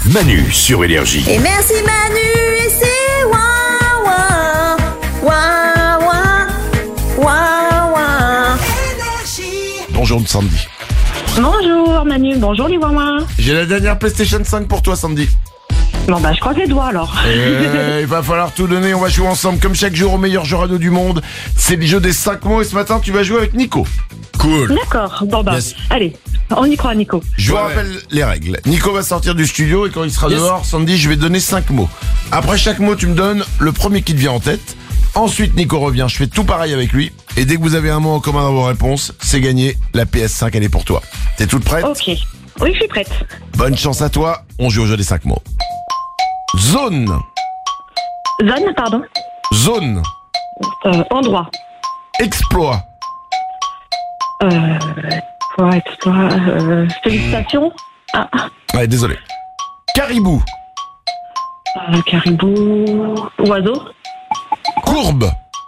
Manu sur Énergie. Et merci Manu, et c'est Wawa, Wawa, Wawa. Bonjour Sandy. Bonjour Manu, bonjour les Wawa. J'ai la dernière PlayStation 5 pour toi Sandy. Bon bah je croise les doigts alors. Il va falloir tout donner, on va jouer ensemble comme chaque jour au meilleur jeu radio du monde. C'est le jeu des 5 mots et ce matin tu vas jouer avec Nico. Cool. D'accord, bon bah Yes. allez, on y croit Nico. Je vous Ouais. rappelle les règles. Nico va sortir du studio et quand il sera dehors, Sandy, je vais donner 5 mots. Après chaque mot, tu me donnes le premier qui te vient en tête. Ensuite, Nico revient, je fais tout pareil avec lui. Et dès que vous avez un mot en commun dans vos réponses, c'est gagné. La PS5, elle est pour toi. T'es toute prête? Ok, oui je suis prête. Bonne chance à toi. On joue au jeu des 5 mots. Zone. Zone, pardon. Zone. Endroit. Exploit. Félicitations. Ah, Ouais, désolé. Caribou. caribou. Oiseau. Courbe.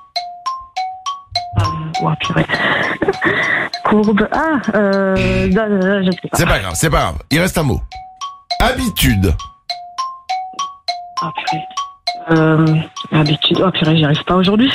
Purée. Courbe. Je sais pas. C'est pas grave. Il reste un mot. Habitude. Habitude. Oh purée, j'y arrive pas aujourd'hui.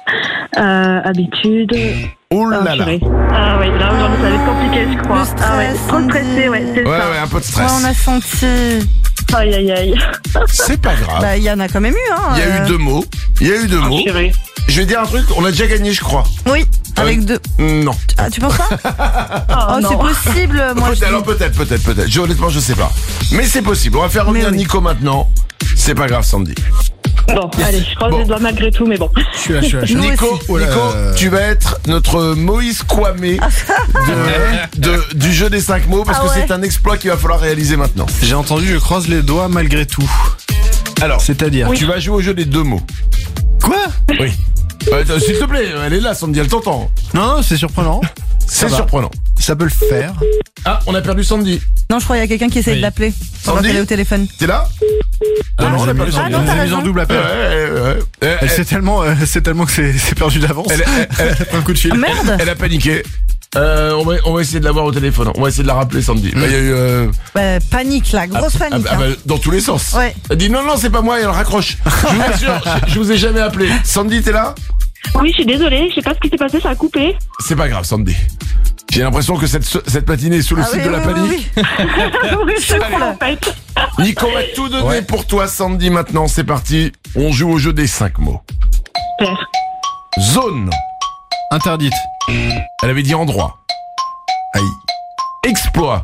Habitude. Oh là là. Purée. Ah oui, là aujourd'hui ça va être compliqué je crois. Le stress, ah ouais, trop Sandy. stressé, ouais, c'est Ouais, ça. un peu de Ouais, stress. on a senti. Aïe aïe aïe. C'est pas grave. Bah, il y en a quand même eu, hein. Il y a eu 2 mots. Oh, purée. Je vais dire un truc, on a déjà gagné, je crois. Oui, avec 2. Non. Ah, tu penses pas? Oh, non. c'est possible, moi je Alors peut-être. Honnêtement, je sais pas. Mais c'est possible. On va faire revenir oui. Nico maintenant. C'est pas grave, Sandy. Bon, allez, je croise Bon. les doigts malgré tout, mais bon. Je suis là. Nous Nico, aussi. Oh là Nico, là. tu vas être notre Moïse Kwame du jeu des 5 mots parce Ah que ouais. c'est un exploit qu'il va falloir réaliser maintenant. J'ai entendu, je croise les doigts malgré tout. Alors, C'est-à-dire tu vas jouer au jeu des 2 mots. Quoi? Oui. S'il te plaît, elle est là, Sandy, elle t'entend. Non, c'est surprenant. C'est va. surprenant. Ça peut le faire. Ah, on a perdu Sandy. Non, je crois qu'il y a quelqu'un qui essaye Oui. de l'appeler. On va Sandy appeler au téléphone. T'es là? Non, on a perdu Ah Sandy. non, t'as mis raison. en double appel. Ouais. C'est tellement que c'est perdu d'avance. Un coup de fil. Ah, merde. Elle a paniqué. On va essayer de la voir au téléphone. On va essayer de la rappeler Sandy. Bah, il y a eu Bah, panique là, grosse panique. hein. dans tous les sens. Ouais. Elle dit non, c'est pas moi et elle raccroche. Je vous assure, je vous ai jamais appelé. Sandy, t'es là? Oui, je suis désolée, je sais pas ce qui s'est passé, ça a coupé. C'est pas grave, Sandy. J'ai l'impression que cette matinée est sous le Ah site oui, de la oui, panique. oui, oui. Oui, je crois en fait. Nico va tout donner Ouais. pour toi, Sandy. Maintenant, c'est parti. On joue au jeu des 5 mots. Super. Zone. Interdite. Elle avait dit endroit. Aïe. Exploit.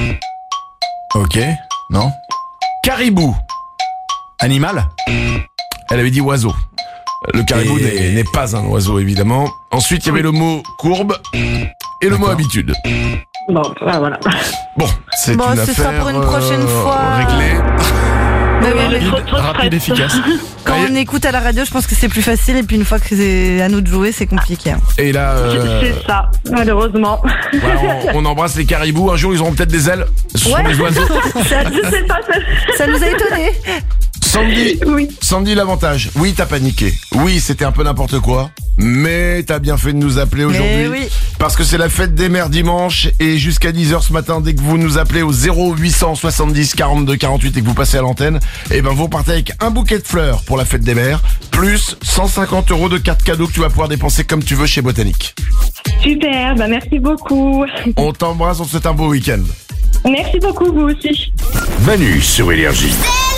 Ok. Non. Caribou. Animal. Elle avait dit oiseau. Le caribou Et- n'est pas un oiseau, évidemment. Ensuite, il y avait le mot courbe et le mot D'accord. habitude. Bon, voilà. Bon, c'est Bon, une ce affaire sera pour une prochaine fois. réglée. Mais oui, mais Trop de Rapide, stress. efficace. quand on écoute à la radio, je pense que c'est plus facile. Et puis une fois que c'est à nous de jouer, c'est compliqué. hein. Et là, C'est ça, malheureusement. voilà, on embrasse les caribous. Un jour, ils auront peut-être des ailes. Ce sont Ouais. des oiseaux. Je sais pas, Ça nous a étonnés. Sandy, Oui. Sandy, l'avantage. Oui, t'as paniqué. Oui, c'était un peu n'importe quoi. Mais t'as bien fait de nous appeler aujourd'hui. Mais oui. Parce que c'est la fête des mères dimanche. Et jusqu'à 10h ce matin, dès que vous nous appelez au 0870 42 48 et que vous passez à l'antenne, eh ben vous partez avec un bouquet de fleurs pour la fête des mères, plus 150 € de carte cadeau que tu vas pouvoir dépenser comme tu veux chez Botanique. Super, bah merci beaucoup. On t'embrasse, on te souhaite un beau week-end. Merci beaucoup, vous aussi. Manu sur Énergie.